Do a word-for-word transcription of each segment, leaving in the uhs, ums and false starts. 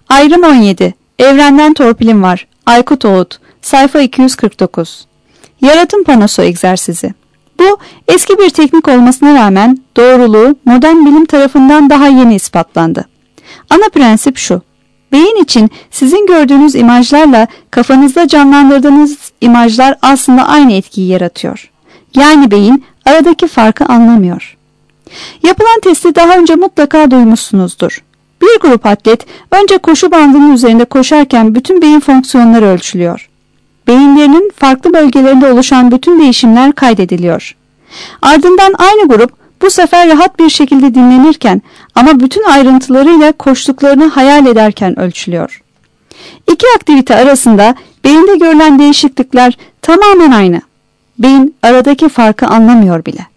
Ayrım on yedi. Evrenden torpilim var. Aykut Oğut. Sayfa iki yüz kırk dokuz. Yaratım panosu egzersizi. Bu eski bir teknik olmasına rağmen doğruluğu modern bilim tarafından daha yeni ispatlandı. Ana prensip şu: beyin için sizin gördüğünüz imajlarla kafanızda canlandırdığınız imajlar aslında aynı etkiyi yaratıyor. Yani beyin aradaki farkı anlamıyor. Yapılan testi daha önce mutlaka duymuşsunuzdur. Bir grup atlet önce koşu bandının üzerinde koşarken bütün beyin fonksiyonları ölçülüyor. Beyinlerinin farklı bölgelerinde oluşan bütün değişimler kaydediliyor. Ardından aynı grup bu sefer rahat bir şekilde dinlenirken ama bütün ayrıntılarıyla koştuklarını hayal ederken ölçülüyor. İki aktivite arasında beyinde görülen değişiklikler tamamen aynı. Beyin aradaki farkı anlamıyor bile.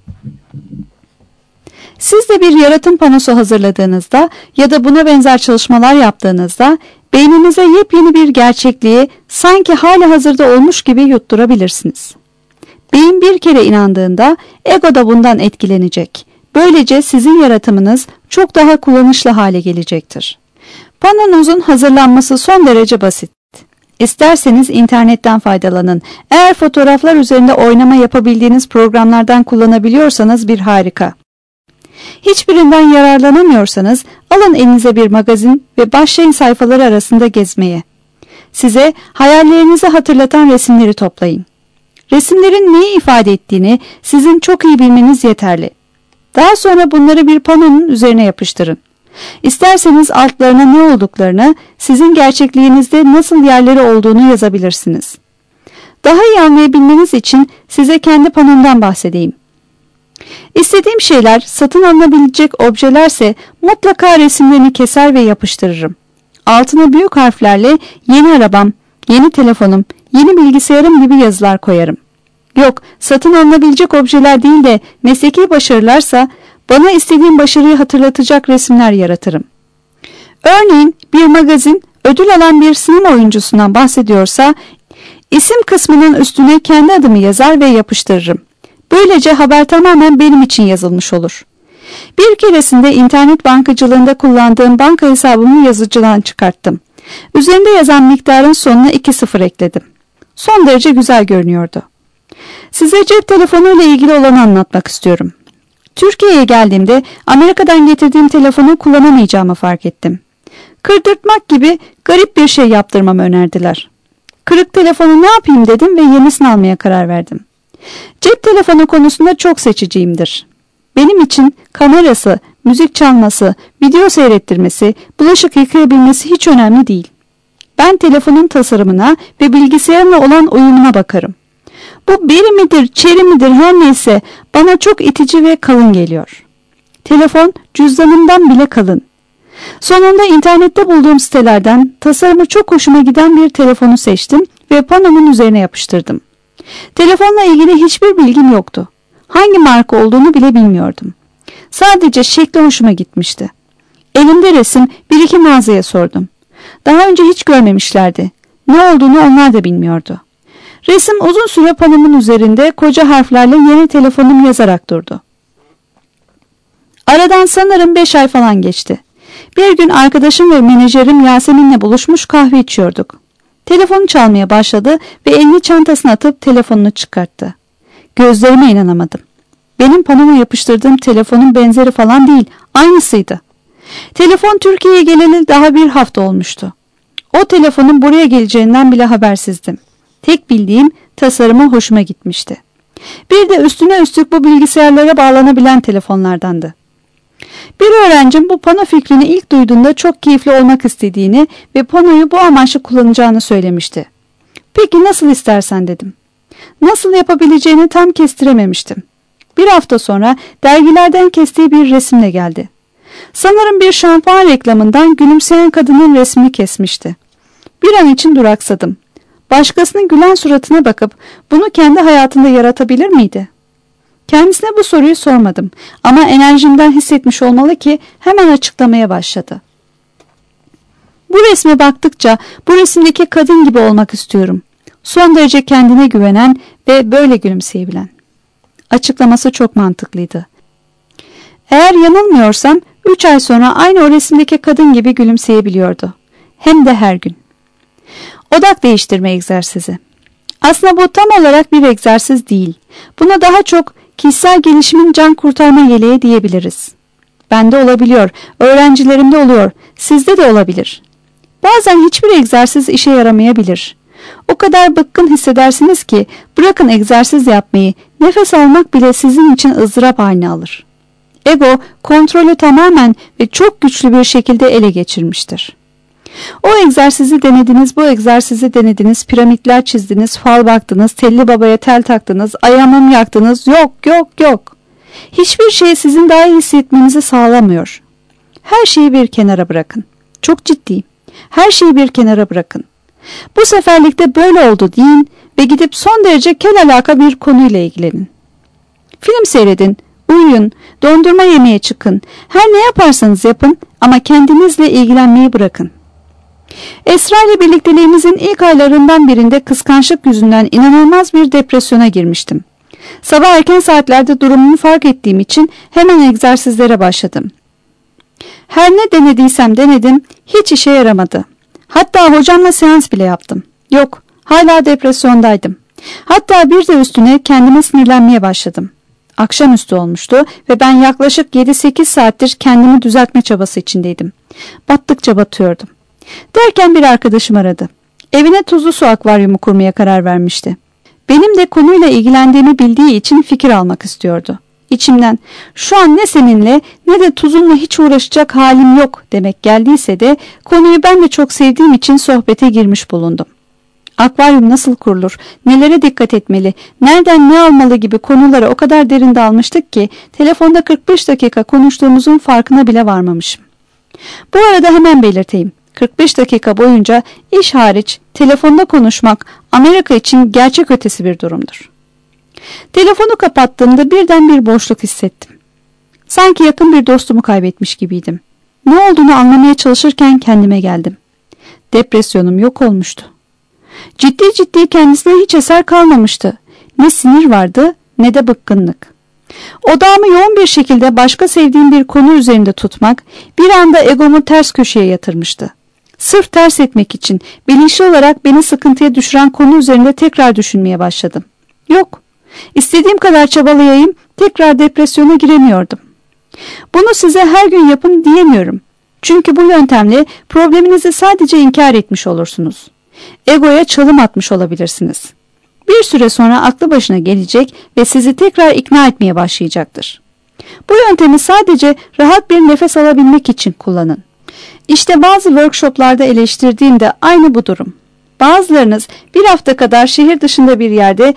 Siz de bir yaratım panosu hazırladığınızda ya da buna benzer çalışmalar yaptığınızda beyninize yepyeni bir gerçekliği sanki hali hazırda olmuş gibi yutturabilirsiniz. Beyin bir kere inandığında ego da bundan etkilenecek. Böylece sizin yaratımınız çok daha kullanışlı hale gelecektir. Panonuzun hazırlanması son derece basit. İsterseniz internetten faydalanın. Eğer fotoğraflar üzerinde oynama yapabildiğiniz programlardan kullanabiliyorsanız bir harika. Hiçbirinden yararlanamıyorsanız alın elinize bir magazin ve başlayın sayfalar arasında gezmeye. Size hayallerinizi hatırlatan resimleri toplayın. Resimlerin neyi ifade ettiğini sizin çok iyi bilmeniz yeterli. Daha sonra bunları bir panonun üzerine yapıştırın. İsterseniz altlarına ne olduklarını, sizin gerçekliğinizde nasıl yerleri olduğunu yazabilirsiniz. Daha iyi anlayabilmeniz için size kendi panomdan bahsedeyim. İstediğim şeyler satın alınabilecek objelerse mutlaka resimlerini keser ve yapıştırırım. Altına büyük harflerle yeni arabam, yeni telefonum, yeni bilgisayarım gibi yazılar koyarım. Yok, satın alınabilecek objeler değil de mesleki başarılarsa bana istediğim başarıyı hatırlatacak resimler yaratırım. Örneğin bir magazin ödül alan bir sinema oyuncusundan bahsediyorsa isim kısmının üstüne kendi adımı yazar ve yapıştırırım. Böylece haber tamamen benim için yazılmış olur. Bir keresinde internet bankacılığında kullandığım banka hesabımı yazıcıdan çıkarttım. Üzerinde yazan miktarın sonuna iki sıfır ekledim. Son derece güzel görünüyordu. Size cep telefonuyla ilgili olanı anlatmak istiyorum. Türkiye'ye geldiğimde Amerika'dan getirdiğim telefonu kullanamayacağımı fark ettim. Kırdırtmak gibi garip bir şey yaptırmamı önerdiler. Kırık telefonu ne yapayım dedim ve yenisini almaya karar verdim. Cep telefonu konusunda çok seçiciyimdir. Benim için kamerası, müzik çalması, video seyrettirmesi, bulaşık yıkayabilmesi hiç önemli değil. Ben telefonun tasarımına ve bilgisayarımla olan uyumuna bakarım. Bu beri midir, çeri midir her neyse bana çok itici ve kalın geliyor. Telefon cüzdanımdan bile kalın. Sonunda internette bulduğum sitelerden tasarımı çok hoşuma giden bir telefonu seçtim ve panomun üzerine yapıştırdım. Telefonla ilgili hiçbir bilgim yoktu. Hangi marka olduğunu bile bilmiyordum. Sadece şekli hoşuma gitmişti. Elimde resim, bir iki mağazaya sordum. Daha önce hiç görmemişlerdi. Ne olduğunu onlar da bilmiyordu. Resim uzun süre panomun üzerinde koca harflerle yeni telefonum yazarak durdu. Aradan sanırım beş ay falan geçti. Bir gün arkadaşım ve menajerim Yasemin'le buluşmuş kahve içiyorduk. Telefonu çalmaya başladı ve elini çantasına atıp telefonunu çıkarttı. Gözlerime inanamadım. Benim panoma yapıştırdığım telefonun benzeri falan değil, aynısıydı. Telefon Türkiye'ye geleli daha bir hafta olmuştu. O telefonun buraya geleceğinden bile habersizdim. Tek bildiğim tasarımı hoşuma gitmişti. Bir de üstüne üstlük bu bilgisayarlara bağlanabilen telefonlardandı. Bir öğrencim bu pano fikrini ilk duyduğunda çok keyifli olmak istediğini ve panoyu bu amaçla kullanacağını söylemişti. Peki nasıl istersen dedim. Nasıl yapabileceğini tam kestirememiştim. Bir hafta sonra dergilerden kestiği bir resimle geldi. Sanırım bir şampuan reklamından gülümseyen kadının resmini kesmişti. Bir an için duraksadım. Başkasının gülen suratına bakıp bunu kendi hayatında yaratabilir miydi? Kendisine bu soruyu sormadım ama enerjimden hissetmiş olmalı ki hemen açıklamaya başladı. Bu resme baktıkça bu resimdeki kadın gibi olmak istiyorum. Son derece kendine güvenen ve böyle gülümseyebilen. Açıklaması çok mantıklıydı. Eğer yanılmıyorsam üç ay sonra aynı o resimdeki kadın gibi gülümseyebiliyordu. Hem de her gün. Odak değiştirme egzersizi. Aslında bu tam olarak bir egzersiz değil. Buna daha çok kişisel gelişimin can kurtarma yeleği diyebiliriz. Bende olabiliyor, öğrencilerimde oluyor, sizde de olabilir. Bazen hiçbir egzersiz işe yaramayabilir. O kadar bıkkın hissedersiniz ki bırakın egzersiz yapmayı, nefes almak bile sizin için ızdırap haline alır. Ego kontrolü tamamen ve çok güçlü bir şekilde ele geçirmiştir. O egzersizi denediniz, bu egzersizi denediniz, piramitler çizdiniz, fal baktınız, telli babaya tel taktınız, ayağımı yaktınız, yok yok yok. Hiçbir şey sizin daha iyi hissetmenizi sağlamıyor. Her şeyi bir kenara bırakın. Çok ciddiyim. Her şeyi bir kenara bırakın. Bu seferlikte böyle oldu deyin ve gidip son derece kel alaka bir konuyla ilgilenin. Film seyredin, uyuyun, dondurma yemeye çıkın. Her ne yaparsanız yapın ama kendinizle ilgilenmeyi bırakın. Esra ile birlikteliğimizin ilk aylarından birinde kıskançlık yüzünden inanılmaz bir depresyona girmiştim. Sabah erken saatlerde durumumu fark ettiğim için hemen egzersizlere başladım. Her ne denediysem denedim, hiç işe yaramadı. Hatta hocamla seans bile yaptım. Yok, hala depresyondaydım. Hatta bir de üstüne kendime sinirlenmeye başladım. Akşamüstü olmuştu ve ben yaklaşık yedi sekiz saattir kendimi düzeltme çabası içindeydim. Battıkça batıyordum. Derken bir arkadaşım aradı. Evine tuzlu su akvaryumu kurmaya karar vermişti. Benim de konuyla ilgilendiğimi bildiği için fikir almak istiyordu. İçimden şu an ne seninle ne de tuzunla hiç uğraşacak halim yok demek geldiyse de konuyu ben de çok sevdiğim için sohbete girmiş bulundum. Akvaryum nasıl kurulur, nelere dikkat etmeli, nereden ne almalı gibi konulara o kadar derin dalmıştık ki telefonda kırk beş dakika konuştuğumuzun farkına bile varmamışım. Bu arada hemen belirteyim. kırk beş dakika boyunca iş hariç telefonda konuşmak Amerika için gerçek ötesi bir durumdur. Telefonu kapattığımda birden bir boşluk hissettim. Sanki yakın bir dostumu kaybetmiş gibiydim. Ne olduğunu anlamaya çalışırken kendime geldim. Depresyonum yok olmuştu. Ciddi ciddi kendisine hiç eser kalmamıştı. Ne sinir vardı ne de bıkkınlık. Odağımı yoğun bir şekilde başka sevdiğim bir konu üzerinde tutmak bir anda egomu ters köşeye yatırmıştı. Sırf ters etmek için bilinçli olarak beni sıkıntıya düşüren konu üzerinde tekrar düşünmeye başladım. Yok, istediğim kadar çabalayayım tekrar depresyona giremiyordum. Bunu size her gün yapın diyemiyorum. Çünkü bu yöntemle probleminizi sadece inkar etmiş olursunuz. Egoya çalım atmış olabilirsiniz. Bir süre sonra aklı başına gelecek ve sizi tekrar ikna etmeye başlayacaktır. Bu yöntemi sadece rahat bir nefes alabilmek için kullanın. İşte bazı workshoplarda eleştirdiğim de aynı bu durum. Bazılarınız bir hafta kadar şehir dışında bir yerde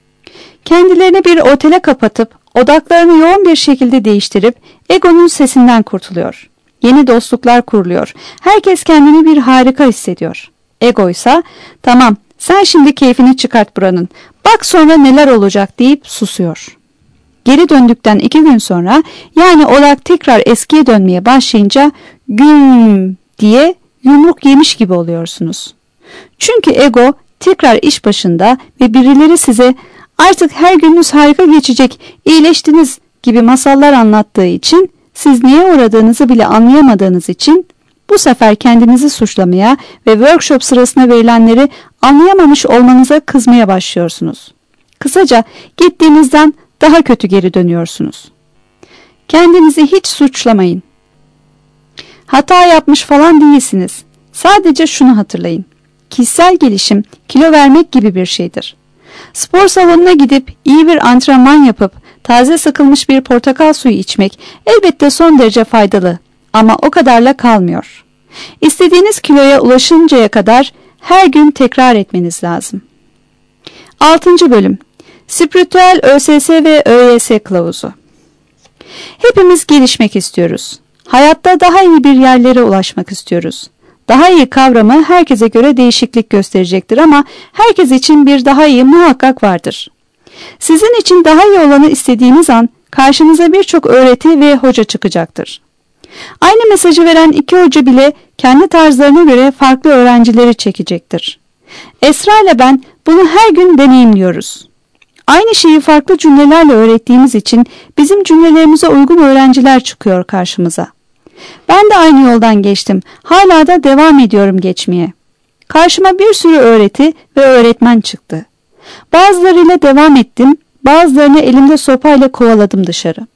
kendilerini bir otele kapatıp odaklarını yoğun bir şekilde değiştirip egonun sesinden kurtuluyor. Yeni dostluklar kuruluyor. Herkes kendini bir harika hissediyor. Egoysa tamam sen şimdi keyfini çıkart buranın. Bak sonra neler olacak deyip susuyor. Geri döndükten iki gün sonra yani odak tekrar eskiye dönmeye başlayınca güm diye yumruk yemiş gibi oluyorsunuz. Çünkü ego tekrar iş başında ve birileri size artık her gününüz harika geçecek, iyileştiniz gibi masallar anlattığı için siz neye uğradığınızı bile anlayamadığınız için bu sefer kendinizi suçlamaya ve workshop sırasında verilenleri anlayamamış olmanıza kızmaya başlıyorsunuz. Kısaca gittiğinizden daha kötü geri dönüyorsunuz. Kendinizi hiç suçlamayın. Hata yapmış falan değilsiniz. Sadece şunu hatırlayın. Kişisel gelişim kilo vermek gibi bir şeydir. Spor salonuna gidip iyi bir antrenman yapıp taze sıkılmış bir portakal suyu içmek elbette son derece faydalı ama o kadarla kalmıyor. İstediğiniz kiloya ulaşıncaya kadar her gün tekrar etmeniz lazım. altıncı bölüm Spiritüel ÖSS ve ÖYS kılavuzu. Hepimiz gelişmek istiyoruz. Hayatta daha iyi bir yerlere ulaşmak istiyoruz. Daha iyi kavramı herkese göre değişiklik gösterecektir ama herkes için bir daha iyi muhakkak vardır. Sizin için daha iyi olanı istediğiniz an karşınıza birçok öğreti ve hoca çıkacaktır. Aynı mesajı veren iki hoca bile kendi tarzlarına göre farklı öğrencileri çekecektir. Esra ile ben bunu her gün deneyimliyoruz. Aynı şeyi farklı cümlelerle öğrettiğimiz için bizim cümlelerimize uygun öğrenciler çıkıyor karşımıza. Ben de aynı yoldan geçtim. Hala da devam ediyorum geçmeye. Karşıma bir sürü öğreti ve öğretmen çıktı. Bazılarıyla devam ettim, bazılarını elimde sopayla kovaladım dışarı.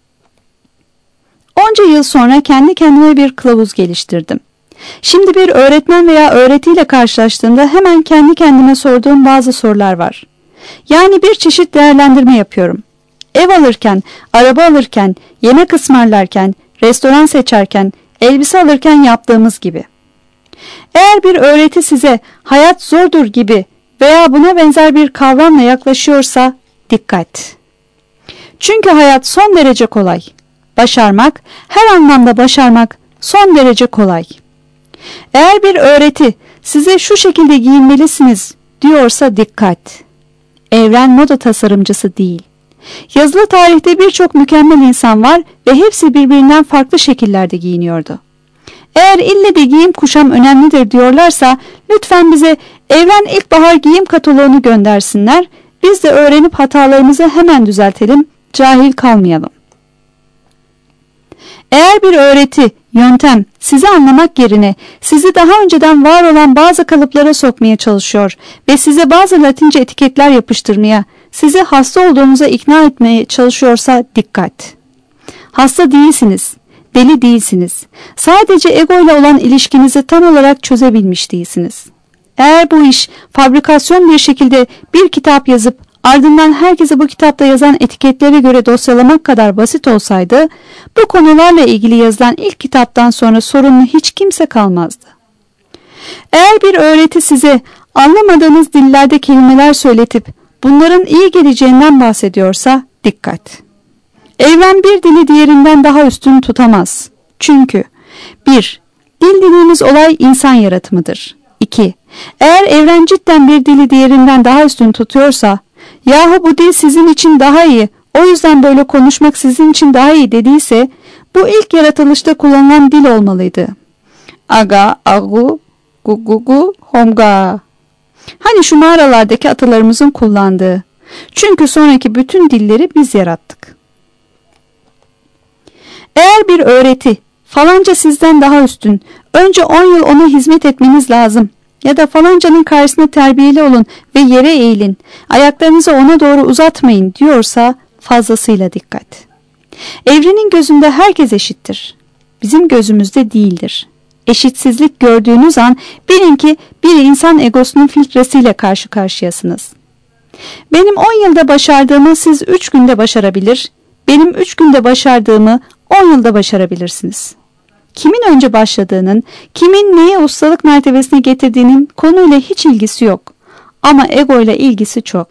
Onca yıl sonra kendi kendime bir kılavuz geliştirdim. Şimdi bir öğretmen veya öğretiyle karşılaştığımda hemen kendi kendime sorduğum bazı sorular var. Yani bir çeşit değerlendirme yapıyorum. Ev alırken, araba alırken, yemek ısmarlarken, restoran seçerken, elbise alırken yaptığımız gibi. Eğer bir öğreti size hayat zordur gibi veya buna benzer bir kavramla yaklaşıyorsa dikkat. Çünkü hayat son derece kolay. Başarmak, her anlamda başarmak son derece kolay. Eğer bir öğreti size şu şekilde giyinmelisiniz diyorsa dikkat. Evren moda tasarımcısı değil. Yazılı tarihte birçok mükemmel insan var ve hepsi birbirinden farklı şekillerde giyiniyordu. Eğer ille de giyim kuşam önemlidir diyorlarsa lütfen bize Evren İlkbahar giyim kataloğunu göndersinler. Biz de öğrenip hatalarımızı hemen düzeltelim, cahil kalmayalım. Eğer bir öğreti, yöntem sizi anlamak yerine sizi daha önceden var olan bazı kalıplara sokmaya çalışıyor ve size bazı Latince etiketler yapıştırmaya, sizi hasta olduğunuza ikna etmeye çalışıyorsa dikkat. Hasta değilsiniz, deli değilsiniz. Sadece ego ile olan ilişkinizi tam olarak çözebilmiş değilsiniz. Eğer bu iş fabrikasyon bir şekilde bir kitap yazıp ardından herkese bu kitapta yazan etiketlere göre dosyalamak kadar basit olsaydı, bu konularla ilgili yazılan ilk kitaptan sonra sorunlu hiç kimse kalmazdı. Eğer bir öğreti size anlamadığınız dillerde kelimeler söyletip bunların iyi geleceğinden bahsediyorsa dikkat. Evren bir dili diğerinden daha üstün tutamaz. Çünkü bir Dil dediğimiz olay insan yaratımıdır. iki Eğer evren cidden bir dili diğerinden daha üstün tutuyorsa, yahu bu dil sizin için daha iyi, o yüzden böyle konuşmak sizin için daha iyi dediyse, bu ilk yaratılışta kullanılan dil olmalıydı. Aga, agu, gugugu, homga. Hani şu mağaralardaki atalarımızın kullandığı. Çünkü sonraki bütün dilleri biz yarattık. Eğer bir öğreti, falanca sizden daha üstün, önce on yıl ona hizmet etmeniz lazım ya da falancanın karşısında terbiyeli olun ve yere eğilin, ayaklarınızı ona doğru uzatmayın diyorsa fazlasıyla dikkat. Evrenin gözünde herkes eşittir. Bizim gözümüzde değildir. Eşitsizlik gördüğünüz an bilin ki bir insan egosunun filtresiyle karşı karşıyasınız. Benim on yılda başardığımı siz üç günde başarabilir, benim üç günde başardığımı on yılda başarabilirsiniz. Kimin önce başladığının, kimin neye ustalık mertebesine getirdiğinin konuyla hiç ilgisi yok. Ama ego ile ilgisi çok.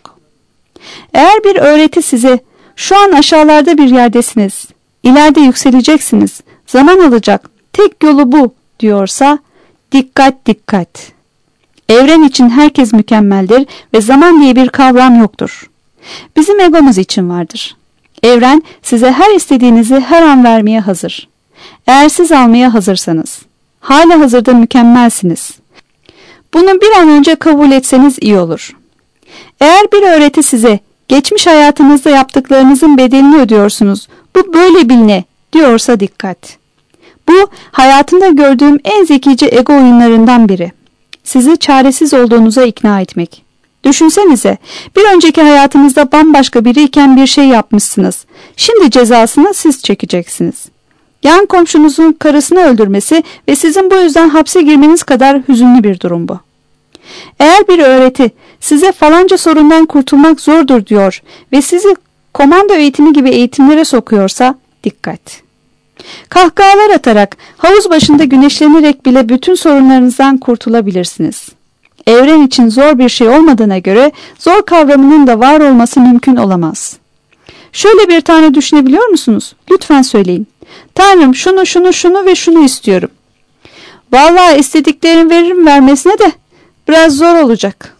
Eğer bir öğreti size, şu an aşağılarda bir yerdesiniz, ileride yükseleceksiniz, zaman alacak, tek yolu bu diyorsa, dikkat dikkat. Evren için herkes mükemmeldir ve zaman diye bir kavram yoktur. Bizim egomuz için vardır. Evren size her istediğinizi her an vermeye hazır. Eğer siz almaya hazırsanız, hala hazırda mükemmelsiniz. Bunu bir an önce kabul etseniz iyi olur. Eğer bir öğreti size, geçmiş hayatınızda yaptıklarınızın bedelini ödüyorsunuz, bu böyle biline diyorsa dikkat. Bu, hayatımda gördüğüm en zekice ego oyunlarından biri. Sizi çaresiz olduğunuza ikna etmek. Düşünsenize, bir önceki hayatınızda bambaşka biriyken bir şey yapmışsınız. Şimdi cezasını siz çekeceksiniz. Yan komşunuzun karısını öldürmesi ve sizin bu yüzden hapse girmeniz kadar hüzünlü bir durum bu. Eğer bir öğreti size falanca sorundan kurtulmak zordur diyor ve sizi komando eğitimi gibi eğitimlere sokuyorsa dikkat. Kahkahalar atarak, havuz başında güneşlenerek bile bütün sorunlarınızdan kurtulabilirsiniz. Evren için zor bir şey olmadığına göre zor kavramının da var olması mümkün olamaz. Şöyle bir tane düşünebiliyor musunuz? Lütfen söyleyin. Tanrım şunu şunu şunu ve şunu istiyorum. Vallahi istediklerini veririm vermesine de biraz zor olacak.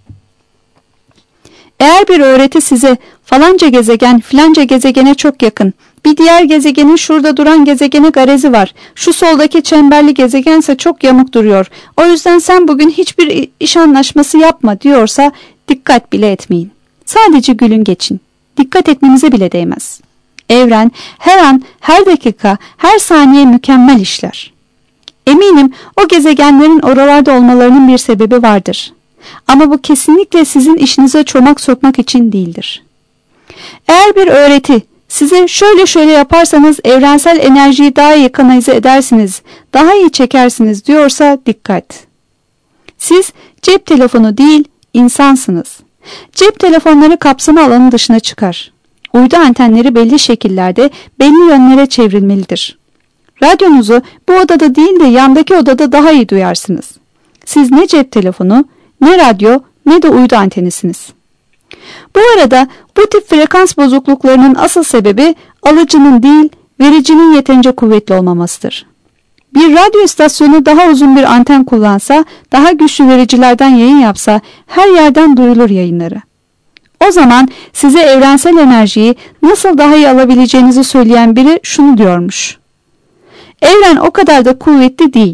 Eğer bir öğreti size falanca gezegen filanca gezegene çok yakın, bir diğer gezegenin şurada duran gezegene garezi var, şu soldaki çemberli gezegense çok yamuk duruyor, o yüzden sen bugün hiçbir iş anlaşması yapma diyorsa dikkat bile etmeyin. Sadece gülün geçin. Dikkat etmenize bile değmez. Evren her an, her dakika, her saniye mükemmel işler. Eminim o gezegenlerin oralarda olmalarının bir sebebi vardır. Ama bu kesinlikle sizin işinize çomak sokmak için değildir. Eğer bir öğreti size şöyle şöyle yaparsanız evrensel enerjiyi daha iyi kanalize edersiniz, daha iyi çekersiniz diyorsa dikkat. Siz cep telefonu değil, insansınız. Cep telefonları kapsama alanı dışına çıkar. Uydu antenleri belli şekillerde, belli yönlere çevrilmelidir. Radyonuzu bu odada değil de yandaki odada daha iyi duyarsınız. Siz ne cep telefonu, ne radyo, ne de uydu antenisiniz. Bu arada bu tip frekans bozukluklarının asıl sebebi alıcının değil, vericinin yeterince kuvvetli olmamasıdır. Bir radyo istasyonu daha uzun bir anten kullansa, daha güçlü vericilerden yayın yapsa her yerden duyulur yayınları. O zaman size evrensel enerjiyi nasıl daha iyi alabileceğinizi söyleyen biri şunu diyormuş: Evren o kadar da kuvvetli değil.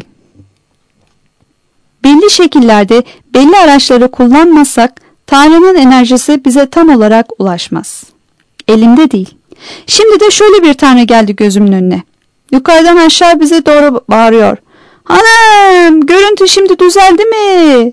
Belli şekillerde belli araçları kullanmazsak Tanrı'nın enerjisi bize tam olarak ulaşmaz. Elimde değil. Şimdi de şöyle bir Tanrı geldi gözümün önüne. Yukarıdan aşağı bize doğru bağırıyor. Hanım, görüntü şimdi düzeldi mi?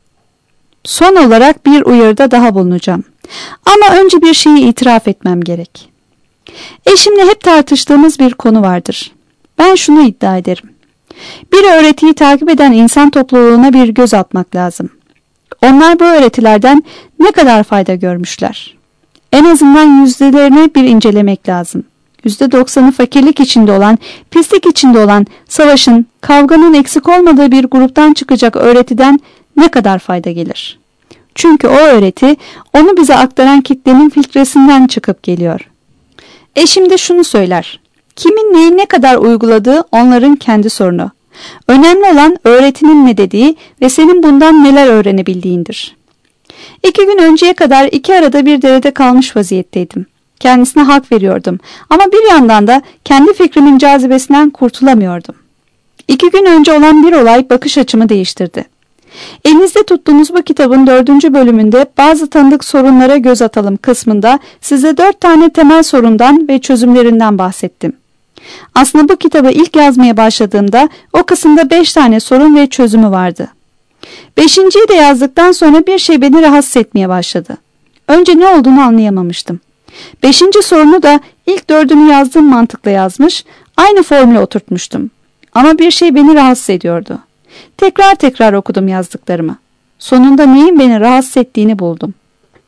Son olarak bir uyarıda daha bulunacağım. Ama önce bir şeyi itiraf etmem gerek. Eşimle hep tartıştığımız bir konu vardır. Ben şunu iddia ederim. Bir öğretiyi takip eden insan topluluğuna bir göz atmak lazım. Onlar bu öğretilerden ne kadar fayda görmüşler? En azından yüzdelerini bir incelemek lazım. yüzde doksanı fakirlik içinde olan, pislik içinde olan, savaşın, kavganın eksik olmadığı bir gruptan çıkacak öğretiden ne kadar fayda gelir? Çünkü o öğreti onu bize aktaran kitlenin filtresinden çıkıp geliyor. Eşim de şunu söyler. Kimin neyi ne kadar uyguladığı onların kendi sorunu. Önemli olan öğretinin ne dediği ve senin bundan neler öğrenebildiğindir. İki gün önceye kadar iki arada bir derede kalmış vaziyetteydim. Kendisine hak veriyordum ama bir yandan da kendi fikrimin cazibesinden kurtulamıyordum. İki gün önce olan bir olay bakış açımı değiştirdi. Elinizde tuttuğunuz bu kitabın dördüncü bölümünde bazı tanıdık sorunlara göz atalım kısmında size dört tane temel sorundan ve çözümlerinden bahsettim. Aslında bu kitabı ilk yazmaya başladığımda o kısımda beş tane sorun ve çözümü vardı. Beşinciyi de yazdıktan sonra bir şey beni rahatsız etmeye başladı. Önce ne olduğunu anlayamamıştım. Beşinci sorunu da ilk dördünü yazdığım mantıkla yazmış, aynı formüle oturtmuştum. Ama bir şey beni rahatsız ediyordu. Tekrar tekrar okudum yazdıklarımı. Sonunda neyin beni rahatsız ettiğini buldum.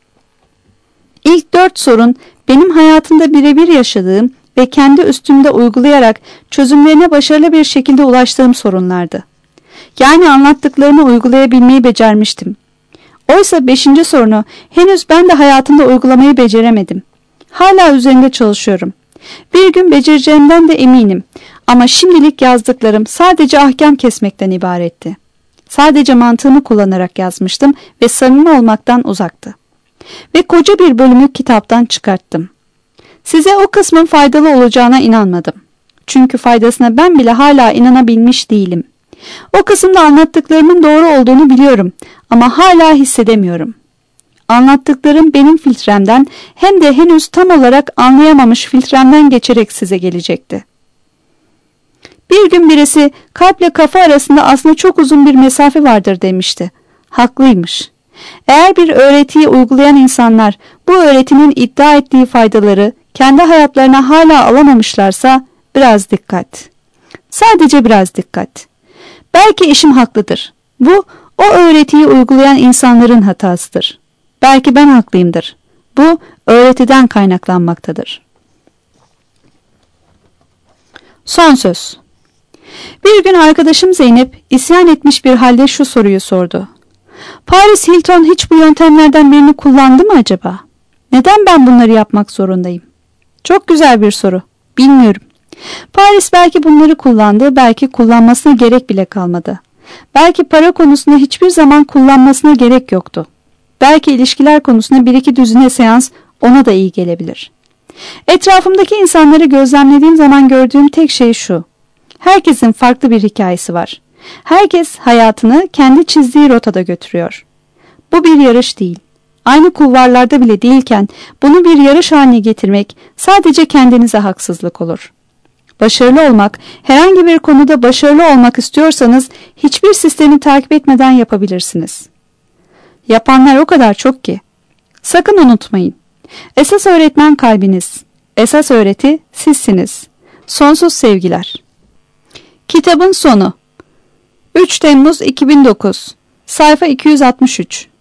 İlk dört sorun benim hayatımda birebir yaşadığım ve kendi üstümde uygulayarak çözümlerine başarılı bir şekilde ulaştığım sorunlardı. Yani anlattıklarını uygulayabilmeyi becermiştim. Oysa beşinci sorunu henüz ben de hayatımda uygulamayı beceremedim. Hala üzerinde çalışıyorum. Bir gün becereceğimden de eminim. Ama şimdilik yazdıklarım sadece ahkam kesmekten ibaretti. Sadece mantığımı kullanarak yazmıştım ve samimi olmaktan uzaktı. Ve koca bir bölümü kitaptan çıkarttım. Size o kısmın faydalı olacağına inanmadım. Çünkü faydasına ben bile hala inanabilmiş değilim. O kısımda anlattıklarımın doğru olduğunu biliyorum ama hala hissedemiyorum. Anlattıklarım benim filtremden hem de henüz tam olarak anlayamamış filtremden geçerek size gelecekti. Bir gün birisi kalple kafa arasında aslında çok uzun bir mesafe vardır demişti. Haklıymış. Eğer bir öğretiyi uygulayan insanlar bu öğretinin iddia ettiği faydaları kendi hayatlarına hala alamamışlarsa biraz dikkat. Sadece biraz dikkat. Belki eşim haklıdır. Bu o öğretiyi uygulayan insanların hatasıdır. Belki ben haklıyımdır. Bu öğretiden kaynaklanmaktadır. Son söz. Bir gün arkadaşım Zeynep isyan etmiş bir halde şu soruyu sordu. Paris Hilton hiç bu yöntemlerden birini kullandı mı acaba? Neden ben bunları yapmak zorundayım? Çok güzel bir soru. Bilmiyorum. Paris belki bunları kullandı, belki kullanmasına gerek bile kalmadı. Belki para konusunda hiçbir zaman kullanmasına gerek yoktu. Belki ilişkiler konusunda bir iki düzine seans ona da iyi gelebilir. Etrafımdaki insanları gözlemlediğim zaman gördüğüm tek şey şu. Herkesin farklı bir hikayesi var. Herkes hayatını kendi çizdiği rotada götürüyor. Bu bir yarış değil. aynı kulvarlarda bile değilken bunu bir yarış haline getirmek sadece kendinize haksızlık olur. Başarılı olmak, herhangi bir konuda başarılı olmak istiyorsanız hiçbir sistemi takip etmeden yapabilirsiniz. Yapanlar o kadar çok ki. Sakın unutmayın. Esas öğretmen kalbiniz. Esas öğreti sizsiniz. Sonsuz sevgiler. Kitabın sonu. üç Temmuz iki bin dokuz. Sayfa iki yüz altmış üç.